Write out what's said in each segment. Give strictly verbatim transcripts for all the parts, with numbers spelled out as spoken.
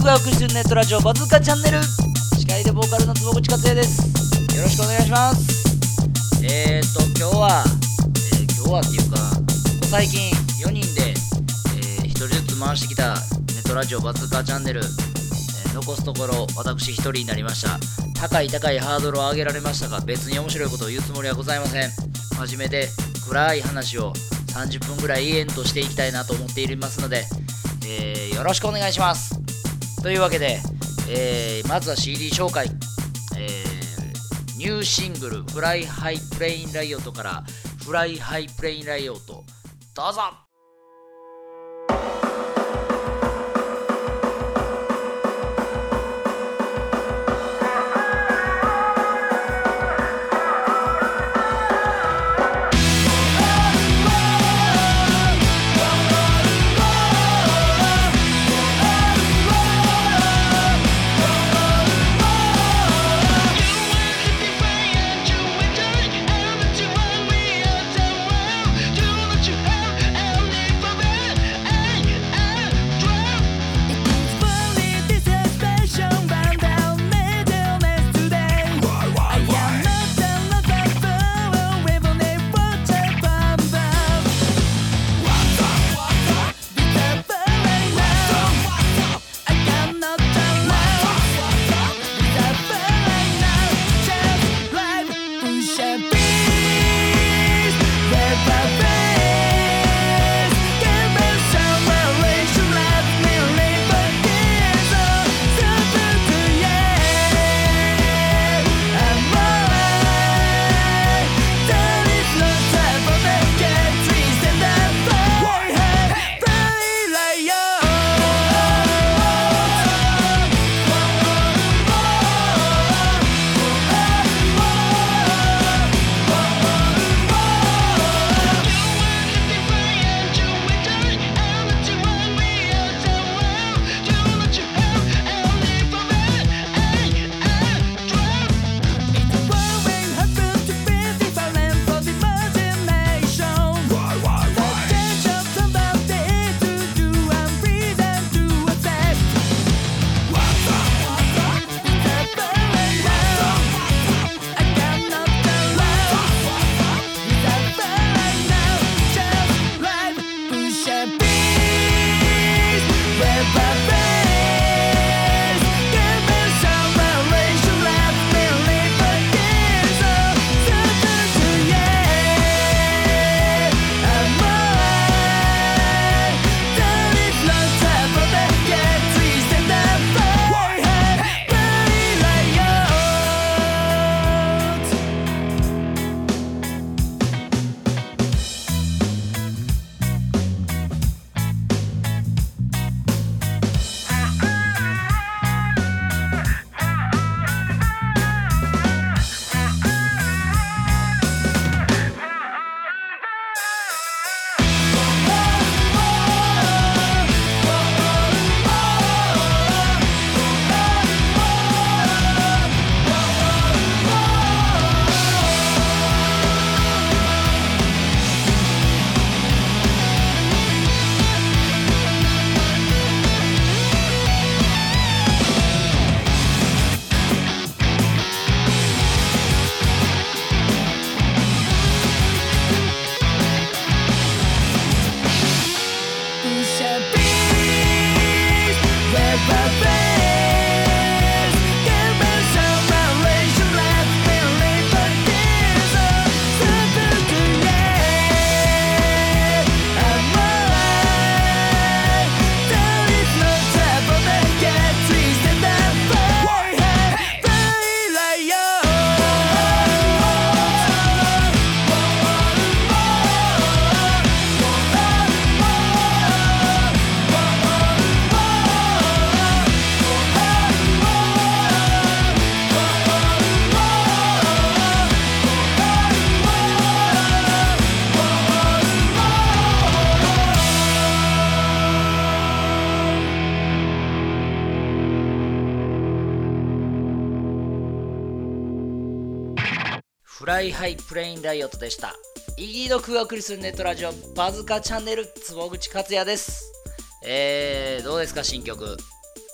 がお送りするネットラジオバズーカチャンネル、司会でボーカルの坪口克也です。よろしくお願いします。えーと今日は、えー、今日はっていうかここ最近よにんで、えー、ひとりずつ回してきたネットラジオバズーカチャンネル、えー、残すところ私ひとりになりました。高い高いハードルを上げられましたが、別に面白いことを言うつもりはございません。真面目で暗い話をさんじゅっぷんぐらい延々としていきたいなと思っていますので、えー、よろしくお願いします。というわけで、えー、まずは シーディー 紹介、えー、ニューシングルフライハイプレインライオットからフライハイプレインライオット、どうぞ。フライハイプレインライオットでした。イギードクがお送りするネットラジオバズカチャンネル、坪口克也です。えー、どうですか新曲。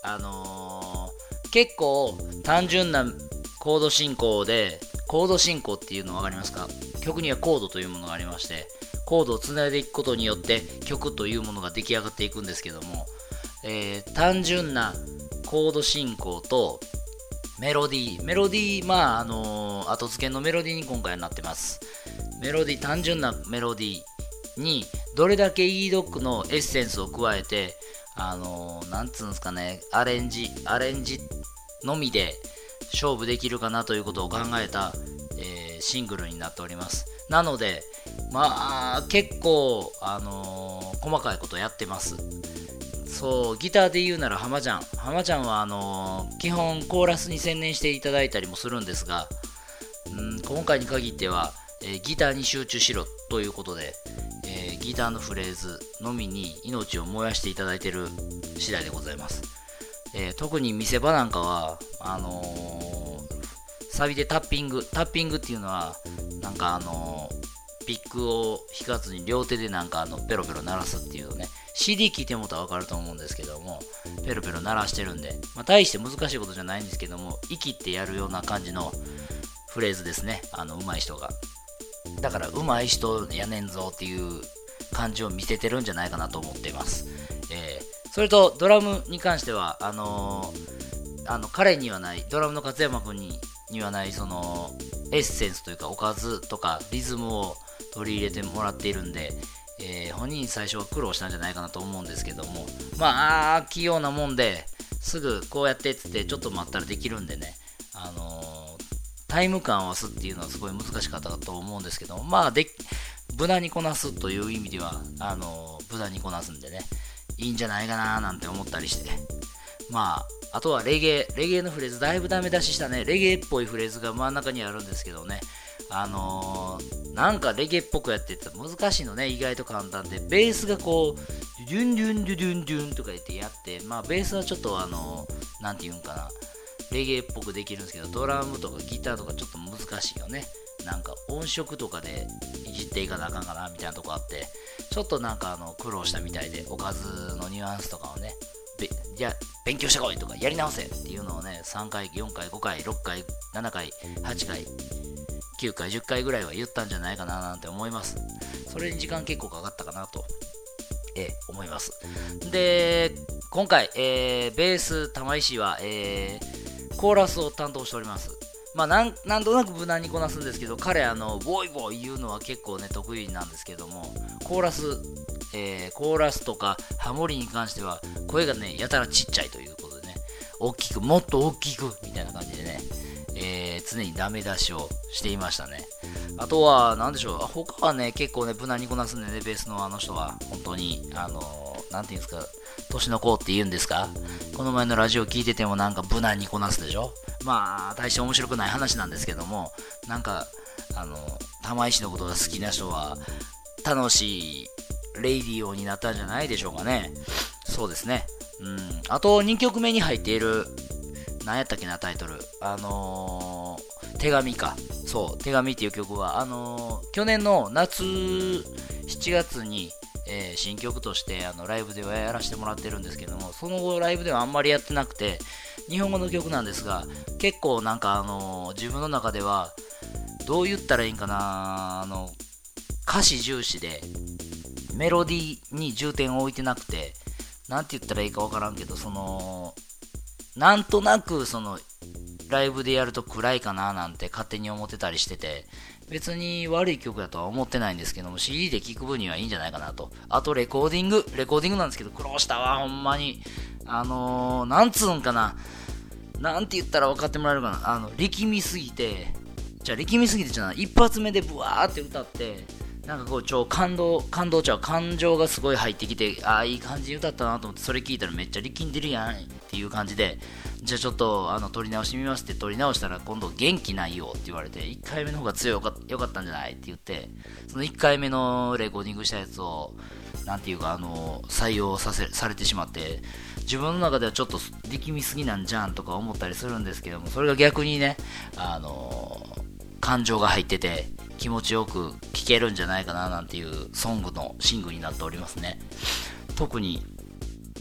あのー、結構単純なコード進行で、コード進行っていうの分かりますか？曲にはコードというものがありまして、コードをつないでいくことによって曲というものが出来上がっていくんですけども、えー、単純なコード進行とメロディー、メロディー、まあ、あのー、後付けのメロディーに今回はなってます。メロディー、単純なメロディーにどれだけ イードック のエッセンスを加えて、あのー、なんつうんですかね、アレンジ、アレンジのみで勝負できるかなということを考えた、えー、シングルになっております。なので、まあ、結構、あのー、細かいことやってます。そう、ギターで言うなら浜ちゃん。浜ちゃんは、あのー、基本コーラスに専念していただいたりもするんですが、うん、今回に限っては、えー、ギターに集中しろということで、えー、ギターのフレーズのみに命を燃やしていただいている次第でございます。えー、特に見せ場なんかは、あのー、サビでタッピング、タッピングっていうのは、なんかあのー、ピックを弾かずに両手でなんかあのペロペロ鳴らすっていうのね、シーディー 聴いてもらわかると思うんですけども、ペロペロ鳴らしてるんで、まあ、大して難しいことじゃないんですけども、息ってやるような感じのフレーズですね、あの上手い人が。だから上手い人やねんぞっていう感じを見せてるんじゃないかなと思っています。えー、それとドラムに関しては、あのー、あの彼にはない、ドラムの勝山君ににはないそのエッセンスというかおかずとかリズムを取り入れてもらっているんで、えー、本人最初は苦労したんじゃないかなと思うんですけども、まあ器用なもんですぐこうやってっつってちょっと待ったらできるんでね、あのー、タイム感を合わすっていうのはすごい難しかったと思うんですけども、まあで無駄にこなすという意味ではあのー、無駄にこなすんでね、いいんじゃないかななんて思ったりして、まああとはレゲエ、レゲエのフレーズだいぶダメ出ししたね、レゲエっぽいフレーズが真ん中にあるんですけどね、あのー、なんかレゲエっぽくやってって難しいのね、意外と簡単で、ベースがこう、デュンデュンデュデュンデュンとか言ってやって、まあベースはちょっとあのー、なんていうんかな、レゲエっぽくできるんですけど、ドラムとかギターとかちょっと難しいよね。なんか音色とかでいじっていかなあかんかなみたいなとこあって、ちょっとなんかあの苦労したみたいで、おかずのニュアンスとかをね、じゃあ勉強してこいとかやり直せっていうのをね、さんかい、よんかい、ごかい、ろっかい、ななかい、はちかい、きゅうかい、じゅっかいぐらいは言ったんじゃないかななんて思います。それに時間結構かかったかなと、えー、思います。で、今回、えー、ベース玉石は、えー、コーラスを担当しております。まあなん、なんとなく無難にこなすんですけど、彼あのボイボイ言うのは結構ね得意なんですけども、コーラス、えー、コーラスとかハモリに関しては声がねやたらちっちゃいということでね、大きくもっと大きくみたいな感じでね、えー、常にダメ出しをしていましたね。あとは何でしょう、他はね結構ね無難にこなすんでね、ベースのあの人は本当にあのー、なんていうんですか、年の子って言うんですか、この前のラジオ聞いててもなんか無難にこなすでしょ。まあ大して面白くない話なんですけども、なんかあの玉石のことが好きな人は楽しいレイディオになったんじゃないでしょうかね。そうですね。うん。あとにきょくめに入っている、何やったっけなタイトル、あのー、手紙か。そう、手紙っていう曲はあのー、去年の夏しちがつに、えー、新曲としてあのライブではやらせてもらってるんですけども、その後ライブではあんまりやってなくて、日本語の曲なんですが、結構なんかあのー、自分の中ではどう言ったらいいんかな、あの歌詞重視でメロディーに重点を置いてなくて、なんて言ったらいいかわからんけど、そのなんとなくそのライブでやると暗いかななんて勝手に思ってたりしてて、別に悪い曲だとは思ってないんですけども、 シーディー で聴く分にはいいんじゃないかなと。あとレコーディングレコーディングなんですけど、苦労したわほんまに。あのー、なんつうんかな、なんて言ったら分かってもらえるかな、あの力みすぎて、じゃあ力みすぎてじゃない、一発目でブワーって歌って、なんかこう超感動感動ちゃう感情がすごい入ってきて、ああいい感じに歌ったなと思って、それ聞いたらめっちゃ力んでるやんっていう感じで、じゃあちょっとあの撮り直してみますって撮り直したら、今度元気ないよって言われて、いっかいめの方が強かよかったんじゃないって言って、そのいっかいめのレコーディングしたやつをなんていうかあの採用させされてしまって、自分の中ではちょっと力みすぎなんじゃんとか思ったりするんですけども、それが逆にね、あの感情が入ってて気持ちよく聴けるんじゃないかななんていうソングのシングになっておりますね。特に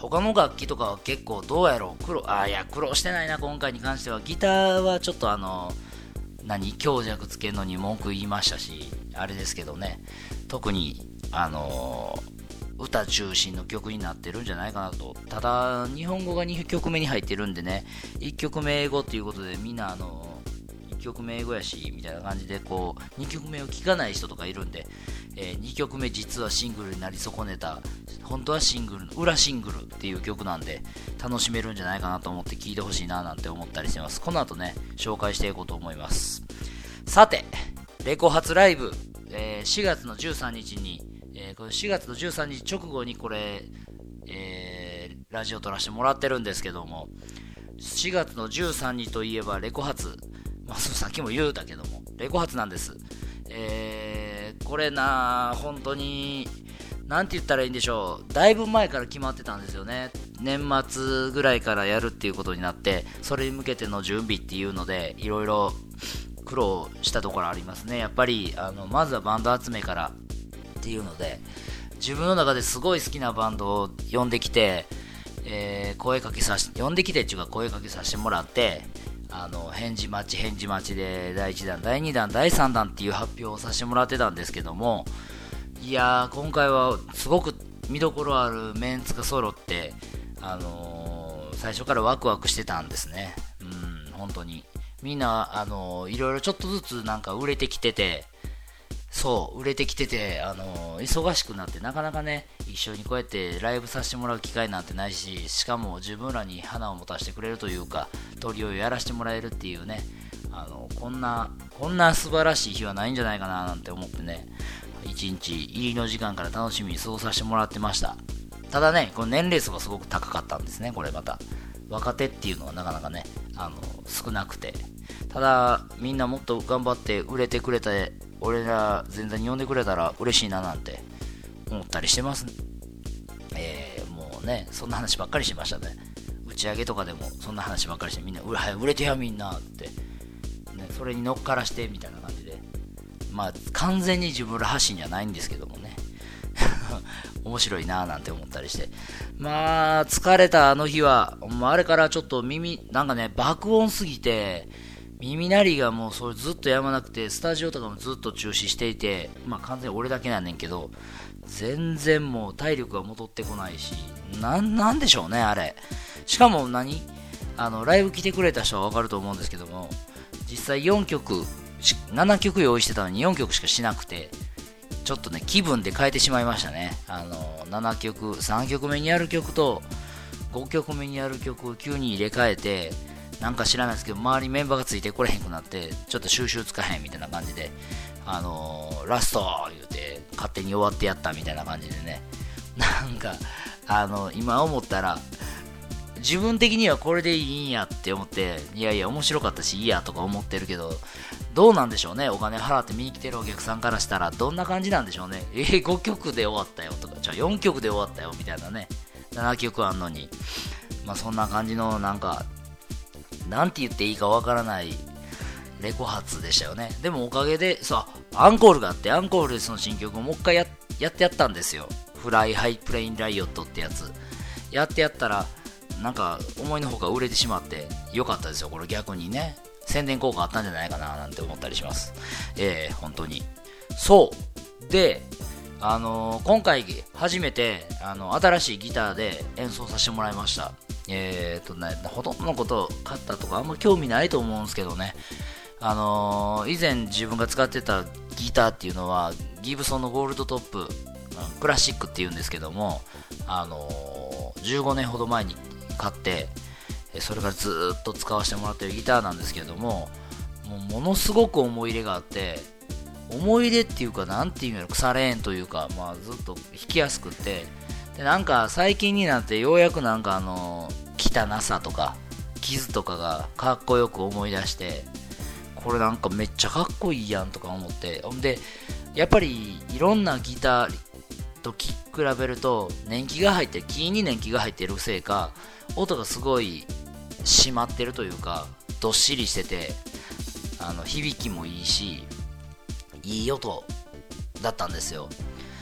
他の楽器とかは結構どうやろう苦労あいや苦労してないな。今回に関してはギターはちょっとあの何強弱つけるのに文句言いましたし、あれですけどね、特にあの歌中心の曲になってるんじゃないかなと。ただ日本語がにきょくめに入ってるんでね、いっきょくめ英語っていうことでみんなあのいっきょくめ英語やしみたいな感じでこうにきょくめを聴かない人とかいるんで、えー、にきょくめ実はシングルになり損ねた、本当はシングルの裏シングルっていう曲なんで楽しめるんじゃないかなと思って聴いてほしいななんて思ったりしてます。この後ね紹介していこうと思います。さてレコ発ライブ、えー、しがつのじゅうさんにちに、えー、これしがつのじゅうさんにち直後にこれ、えー、ラジオ撮らせてもらってるんですけども、しがつのじゅうさんにちといえばレコ発、まあ、さっきも言うたけどもレコ発なんです。えー、これな本当になんて言ったらいいんでしょう、だいぶ前から決まってたんですよね。年末ぐらいからやるっていうことになって、それに向けての準備っていうのでいろいろ苦労したところありますね。やっぱりあのまずはバンド集めからっていうので、自分の中ですごい好きなバンドを呼んできて、えー、声かけさし呼んできてっていうか声かけさせてもらって、あの返事待ち返事待ちでだいいちだんだいにだんだいさんだんっていう発表をさせてもらってたんですけども、いやー今回はすごく見どころあるメンツが揃って、あのー、最初からワクワクしてたんですね。うん本当にみんな、あのー、いろいろちょっとずつなんか売れてきてて、そう売れてきてて、あのー、忙しくなってなかなかね一緒にこうやってライブさせてもらう機会なんてないし、しかも自分らに花を持たせてくれるというかトリをやらせてもらえるっていうね、あのこんなこんな素晴らしい日はないんじゃないかななんて思ってね、一日入りの時間から楽しみに過ごさせてもらってました。ただねこの年齢層がすごく高かったんですね。これまた若手っていうのはなかなかねあの少なくて、ただみんなもっと頑張って売れてくれて、俺ら全然呼んでくれたら嬉しいななんて思ったりしてます、えー、もうねそんな話ばっかりしましたね。打ち上げとかでもそんな話ばっかりして、みんな売れ、売れてやみんなって、ね、それに乗っからしてみたいな感じで、まあ完全に自分ら発信じゃないんですけどもね面白いなーなんて思ったりして、まあ疲れたあの日は、まあ、あれからちょっと耳なんかね爆音すぎて耳鳴りがもうそれずっとやまなくて、スタジオとかもずっと中止していて、まあ完全に俺だけなんねんけど、全然もう体力が戻ってこないし、な、なんでしょうねあれ。しかも何あのライブ来てくれた人はわかると思うんですけども、実際よんきょくななきょく用意してたのによんきょくしかしなくて、ちょっとね気分で変えてしまいましたね。あのななきょくさんきょくめにやる曲とごきょくめにやる曲を急に入れ替えて、なんか知らないですけど周りメンバーがついてこれへんくなって、ちょっと収集つかへんみたいな感じで、あのー、ラスト言うて勝手に終わってやったみたいな感じでね、なんかあの今思ったら自分的にはこれでいいんやって思って、いやいや面白かったしいいやとか思ってるけど、どうなんでしょうね。お金払って見に来てるお客さんからしたらどんな感じなんでしょうね。えー、ごきょくで終わったよとか、じゃあよんきょくで終わったよみたいなね、ななきょくあんのに、まあそんな感じのなんかなんて言っていいかわからないレコ発でしたよね。でもおかげでさ、アンコールがあって、アンコールでその新曲をもう一回 や, やってやったんですよ。フライハイプレインライオットってやつやってやったら、なんか思いのほか売れてしまってよかったですよ。これ逆にね宣伝効果あったんじゃないかななんて思ったりします。えー、本当にそうで、あのー、今回初めてあの新しいギターで演奏させてもらいました。えーとね、ほとんどのこと買ったとかあんま興味ないと思うんですけどね、あのー、以前自分が使ってたギターっていうのはギブソンのゴールドトップクラシックっていうんですけども、あのー、じゅうごねんほど前に買って、それからずーっと使わせてもらってるギターなんですけども、もうものすごく思い入れがあって、思い入れっていうかなんていうの、腐れ縁というか、まあ、ずっと弾きやすくって、でなんか最近になってようやくなんかあの汚さとか傷とかがかっこよく思い出して、これなんかめっちゃかっこいいやんとか思って、ほんでやっぱりいろんなギターと比べると年季が入ってキーに年季が入ってるせいか、音がすごい締まってるというかどっしりしてて、あの響きもいいしいい音だったんですよ。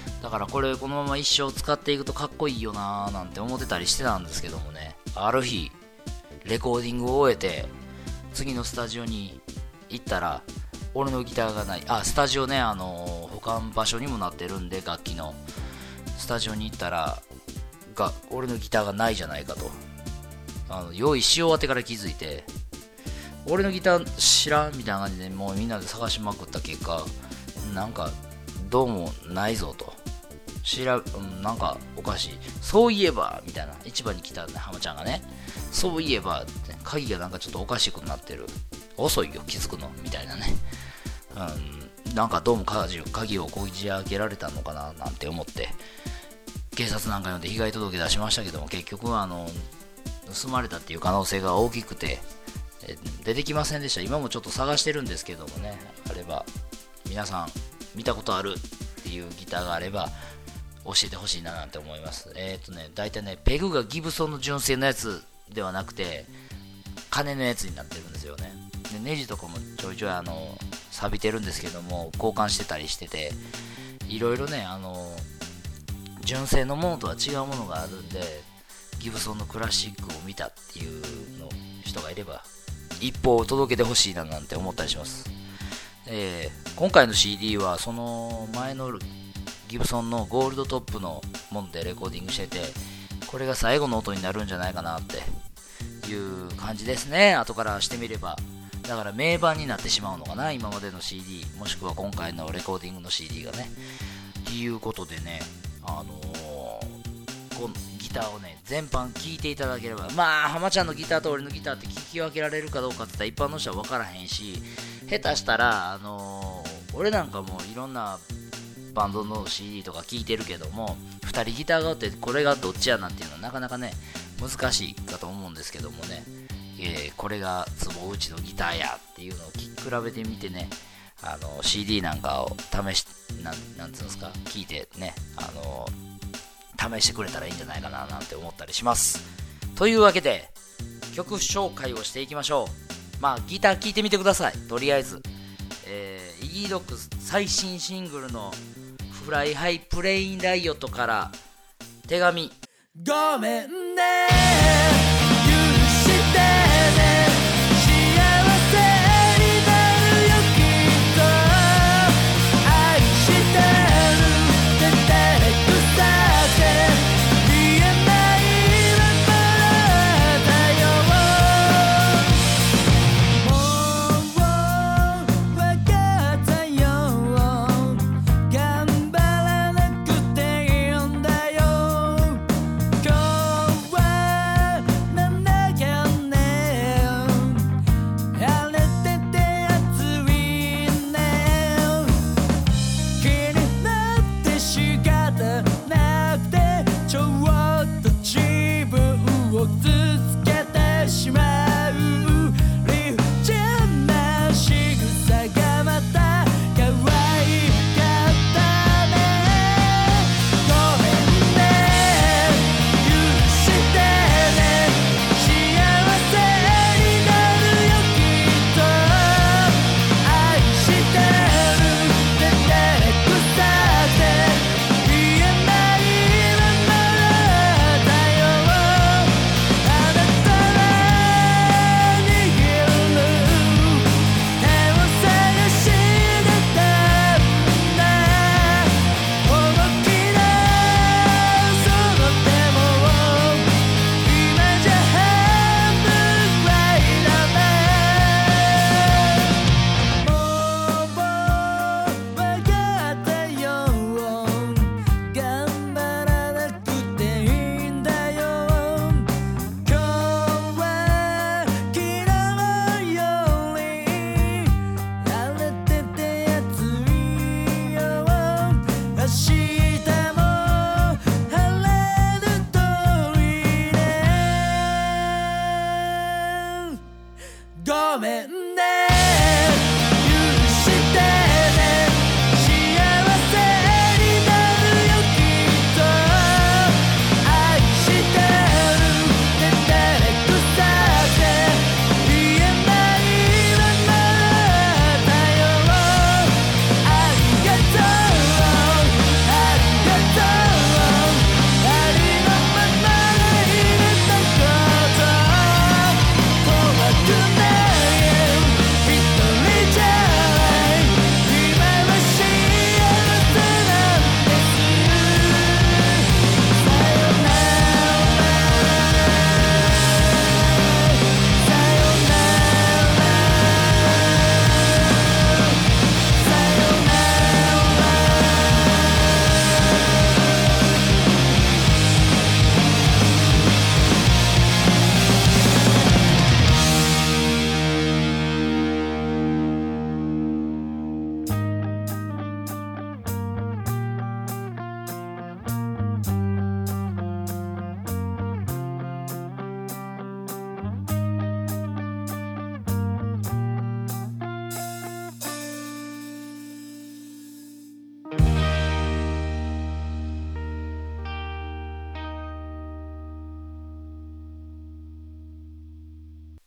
だからこれこのまま一生使っていくとかっこいいよなーなんて思ってたりしてたんですけどもね、ある日レコーディングを終えて次のスタジオに行ったら俺のギターがない。あ、スタジオね、あのー、保管場所にもなってるんで、楽器のスタジオに行ったらが俺のギターがないじゃないかと、あの用意し終わってから気づいて、俺のギター知らんみたいな感じでもうみんなで探しまくった結果、なんかどうもないぞと、知ら、うん、なんかおかしい、そういえばみたいな、市場に来たね浜ちゃんがね、そういえばって鍵がなんかちょっとおかしくなってる、遅いよ気づくのみたいなね、うん、なんかどうも鍵を鍵をこじ開けられたのかななんて思って警察なんか呼んで被害届出しましたけども、結局はあの盗まれたっていう可能性が大きくて出てきませんでした。今もちょっと探してるんですけどもね、あれば皆さん見たことあるっていうギターがあれば教えてほしいななんて思います。えっ、ー、とね大体ねペグがギブソンの純正のやつではなくて金のやつになってるんですよね。でネジとかもちょいちょいあの錆びてるんですけども交換してたりしてて、いろいろねあの純正のものとは違うものがあるんで、ギブソンのクラシックを見たっていうの人がいれば一報を届けてほしいななんて思ったりします。えー、今回の シーディー はその前のギブソンのゴールドトップのものでレコーディングしてて、これが最後の音になるんじゃないかなっていう感じですね、後からしてみれば。だから名盤になってしまうのかな、今までの シーディー もしくは今回のレコーディングの シーディー がね。ということでね、あのー、このギターをね全般聴いていただければ、まあ浜ちゃんのギターと俺のギターって聞き分けられるかどうかって言ったら一般の人は分からへんし、下手したら、あのー、俺なんかもいろんなバンドの シーディー とか聴いてるけども、ふたりギターがあってこれがどっちやなんていうのはなかなかね難しいかと思うんですけどもね、えー、これが坪内のギターやっていうのを聞き比べてみてね、あの シーディー なんかを試しなん、なんつうんですか、聞いてね、あの試してくれたらいいんじゃないかななんて思ったりします。というわけで曲紹介をしていきましょう。まあギター聴いてみてください。とりあえず、えー、イギードッグス最新シングルのフライハイプレインライオットから手紙。 ごめんね許してね幸せになるよきっと愛してるって照れくさって言えないままだよ。もう分かったよ、頑張らなくていいんだよ。今日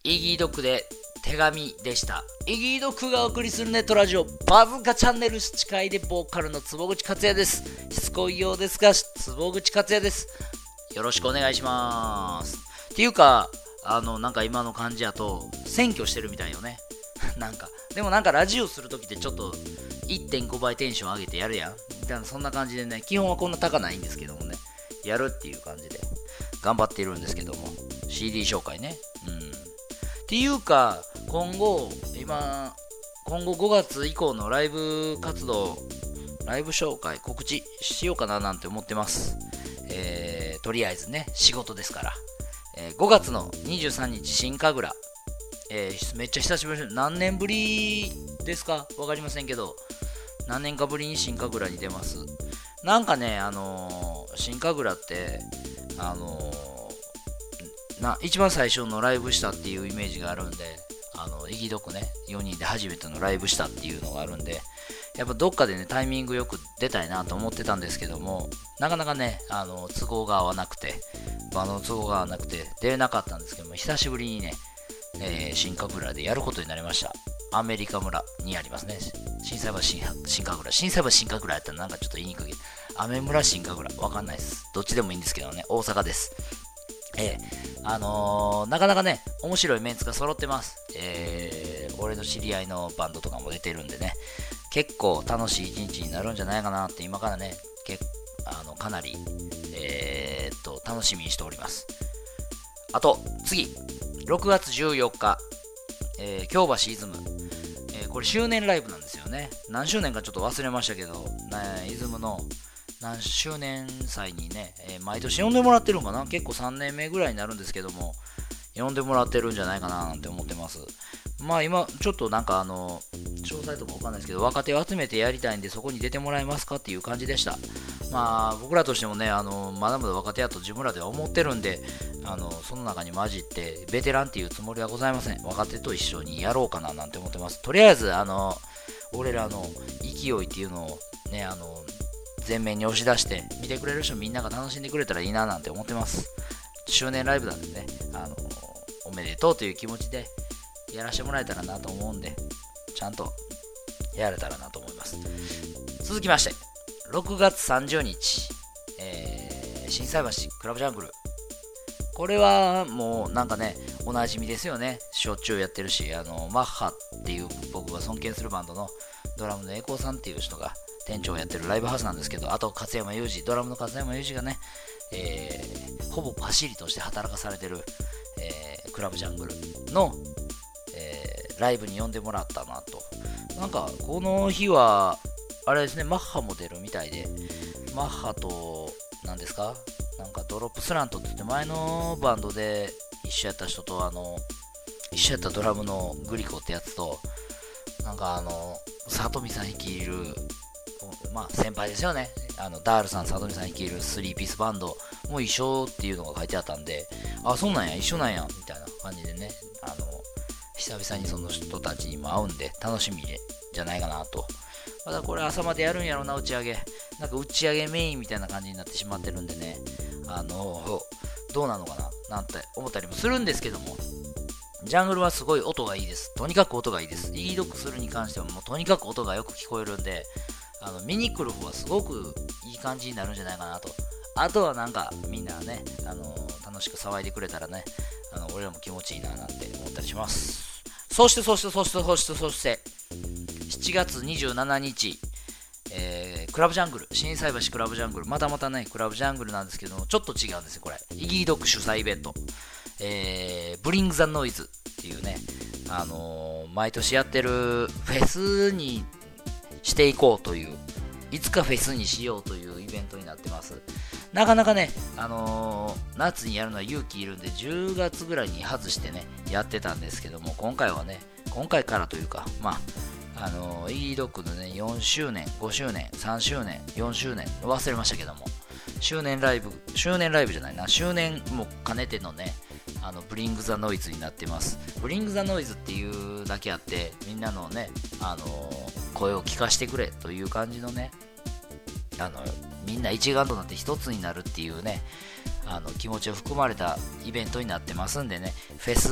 イギードッグで手紙でした。イギードッグがお送りするネットラジオバズーカチャンネル、司会でボーカルの坪口克也です。しつこいようですが坪口克也です。よろしくお願いします。っていうかあのなんか今の感じやと選挙してるみたいよねなんかでもなんかラジオするときってちょっと いってんご 倍テンション上げてやるやんみたいな、そんな感じでね、基本はこんな高ないんですけどもね、やるっていう感じで頑張っているんですけども、 シーディー 紹介ね。うんっていうか今後今今後ごがつ以降のライブ活動、ライブ紹介告知しようかななんて思ってます。えー、とりあえずね仕事ですから、えー、ごがつのにじゅうさんにち新神楽、えー、めっちゃ久しぶり、何年ぶりですかわかりませんけど、何年かぶりに新神楽に出ます。なんかねあのー、新神楽ってあのーな一番最初のライブしたっていうイメージがあるんで、あのイギドッグねよにんで初めてのライブしたっていうのがあるんで、やっぱどっかでねタイミングよく出たいなと思ってたんですけども、なかなかねあの都合が合わなくて、場の都合が合わなくて出れなかったんですけども、久しぶりにね、えー、新神楽でやることになりました。アメリカ村にありますね、心斎橋新新神楽、心斎橋新神楽やったらなんかちょっと言いにくいけど、アメ村新神楽わかんないです、どっちでもいいんですけどね、大阪です。えー、あのー、なかなかね面白いメンツが揃ってます。えー、俺の知り合いのバンドとかも出てるんでね、結構楽しい一日になるんじゃないかなって今からねけあのかなり、えー、っと楽しみにしております。あと次ろくがつじゅうよっか、えー、京橋イズム、えー、これ周年ライブなんですよね。何周年かちょっと忘れましたけど、ね、イズムの何周年祭にね、えー、毎年呼んでもらってるんかな、結構さんねんめぐらいになるんですけども、呼んでもらってるんじゃないかななんて思ってます。まあ今ちょっとなんかあの詳細とかわかんないですけど、若手を集めてやりたいんでそこに出てもらえますかっていう感じでした。まあ僕らとしてもねあのまだまだ若手やと自分らでは思ってるんで、あのその中に混じってベテランっていうつもりはございません。若手と一緒にやろうかななんて思ってます。とりあえずあの俺らの勢いっていうのをねあの前面に押し出して見てくれる人みんなが楽しんでくれたらいいななんて思ってます。周年ライブなんでね、あのおめでとうという気持ちでやらせてもらえたらなと思うんで、ちゃんとやれたらなと思います。続きましてろくがつさんじゅうにち、えー、心斎橋クラブジャングル、これはもうなんかねおなじみですよね、しょっちゅうやってるし、あのマッハっていう僕が尊敬するバンドのドラムの栄光さんっていう人が店長をやってるライブハウスなんですけど、あと勝山裕二、ドラムの勝山裕二がね、えー、ほぼパシリとして働かされてる、えー、クラブジャングルの、えー、ライブに呼んでもらったなと。なんかこの日はあれですね、マッハも出るみたいで、マッハと何ですか、なんかドロップスラントって言って前のバンドで一緒やった人と、あの一緒やったドラムのグリコってやつと、なんかあの里見さん率いるまあ先輩ですよね、あのダールさん、里見さん率いるスリーピースバンドも一緒っていうのが書いてあったんで、あ、そうなんや、一緒なんやみたいな感じでね、あの久々にその人たちにも会うんで楽しみじゃないかなと。またこれ朝までやるんやろな、打ち上げ、なんか打ち上げメインみたいな感じになってしまってるんでね、あのどうなのかななんて思ったりもするんですけども、ジャングルはすごい音がいいです。とにかく音がいいです。イードッグするに関してはもうとにかく音がよく聞こえるんで、あの見に来る方はすごくいい感じになるんじゃないかなと。あとはなんかみんなね、あのー、楽しく騒いでくれたらね、あの俺らも気持ちいいななんて思ったりします。そしてそしてそしてそしてそしてしちがつにじゅうしちにち、えー、クラブジャングル、心斎橋クラブジャングル、またまたねクラブジャングルなんですけども、ちょっと違うんですよこれ。イギードッグ主催イベント、えー、ブリングザノイズっていうね、あのー、毎年やってるフェスにしていこうという、いつかフェスにしようというイベントになってます。なかなかね、あのー、夏にやるのは勇気いるんでじゅうがつぐらいに外してねやってたんですけども、今回はね、今回からというか、まああのー、イードッグのねよんしゅうねん、ごしゅうねん、さんしゅうねん、よんしゅうねん忘れましたけども、周年ライブ、周年ライブじゃないな、周年も兼ねてのね、あのブリングザノイズになってます。ブリングザノイズっていうだけあって、みんなのね、あのー、声を聞かせてくれという感じのね、あのみんな一丸となって一つになるっていうね、あの気持ちを含まれたイベントになってますんでね、フェス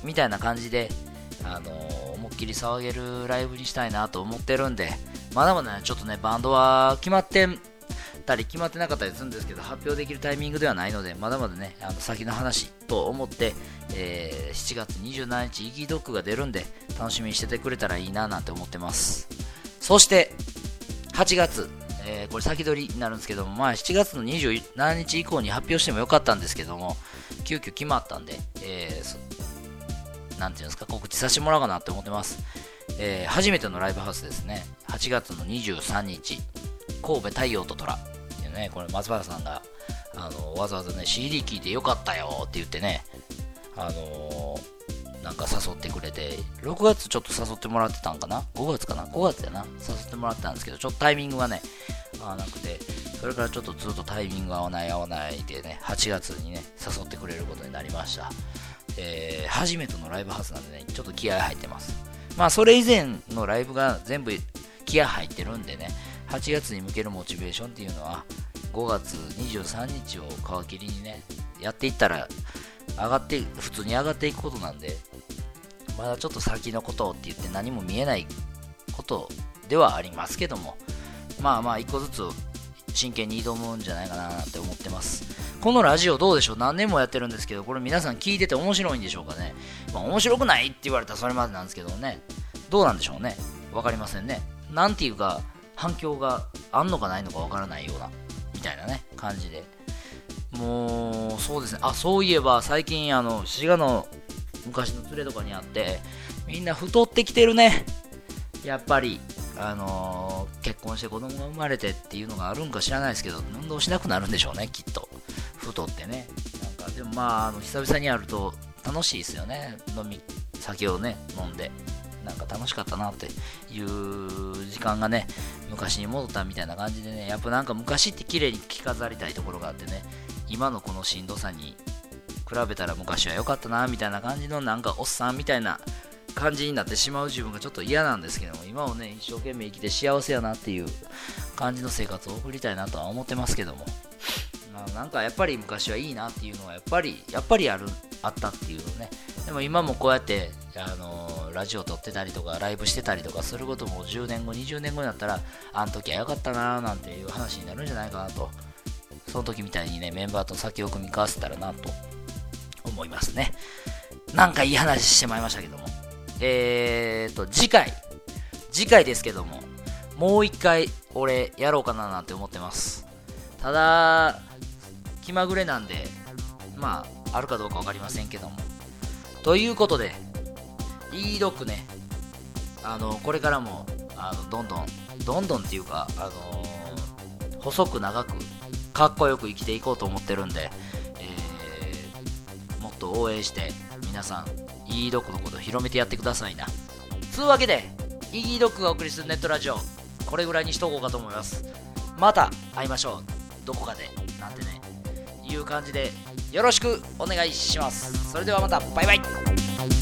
みたいな感じで、あのー、思いっきり騒げるライブにしたいなと思ってるんで、まだまだね、ちょっとね、バンドは決まってたり決まってなかったりするんですけど、発表できるタイミングではないので、まだまだね、あの先の話と思って、えー、しちがつにじゅうしちにちイギードッグが出るんで、楽しみにしててくれたらいいななんて思ってます。そしてはちがつ、えー、これ先取りになるんですけども、まあしちがつのにじゅうしちにち以降に発表してもよかったんですけども、急遽決まったんで、えー、なんていうんですか、告知させてもらおうかなって思ってます。えー、初めてのライブハウスですね。はちがつのにじゅうさんにち、神戸太陽と虎っていうね、これ松原さんがあのわざわざね シーディー 聴いてよかったよって言ってね、あのー、なんか誘ってくれて、ろくがつちょっと誘ってもらってたんかな、ごがつかな、ごがつやな、誘ってもらってたんですけど、ちょっとタイミングがね合わなくて、それからちょっとずっとタイミング合わない合わないでね、はちがつにね誘ってくれることになりました。えー、初めてのライブハウスなんでね、ちょっと気合入ってます。まあそれ以前のライブが全部気合入ってるんでね、はちがつに向けるモチベーションっていうのはごがつにじゅうさんにちを皮切りにねやっていったら上がって普通に上がっていくことなんで、まだちょっと先のことって言って何も見えないことではありますけども、まあまあ一個ずつ真剣に挑むんじゃないかななんて思ってます。このラジオどうでしょう、何年もやってるんですけど、これ皆さん聞いてて面白いんでしょうかね。まあ面白くないって言われたらそれまでなんですけどね、どうなんでしょうね、わかりませんね。なんていうか反響があんのかないのかわからないようなみたいなね感じで、もうそうですね。あ、そういえば最近あの滋賀の昔の連れとかにあって、みんな太ってきてるね。やっぱりあのー、結婚して子供が生まれてっていうのがあるんか知らないですけど、運動しなくなるんでしょうね、きっと。太ってね。なんかでもまあ、あの久々にやると楽しいですよね。飲み酒をね飲んで、なんか楽しかったなっていう時間がね、昔に戻ったみたいな感じでね、やっぱなんか昔って綺麗に着飾りたいところがあってね、今のこのしんどさに比べたら昔は良かったなみたいな感じの、なんかおっさんみたいな感じになってしまう自分がちょっと嫌なんですけども、今をね一生懸命生きて幸せやなっていう感じの生活を送りたいなとは思ってますけども、まあ、なんかやっぱり昔はいいなっていうのはやっぱりやっぱりあるあったっていうのね。でも今もこうやってあのー、ラジオ撮ってたりとかライブしてたりとかすることもじゅうねんごにじゅうねんごになったら、あの時は良かったなーなんていう話になるんじゃないかなと、その時みたいにねメンバーと先を組み交わせたらなと思いますね。なんかいい話してまいりましたけども、えーと次回次回ですけども、もう一回俺やろうかななんて思ってます。ただ気まぐれなんで、まああるかどうか分かりませんけども、ということでイードッグね、あのこれからもあのどんどんどんどんっていうか、あのー、細く長くかっこよく生きていこうと思ってるんで、えー、もっと応援して皆さんイードッグのことを広めてやってくださいな。つうわけでイードッグがお送りするネットラジオ、これぐらいにしとこうかと思います。また会いましょう、どこかでなんてねいう感じでよろしくお願いします。それではまた、バイバイ。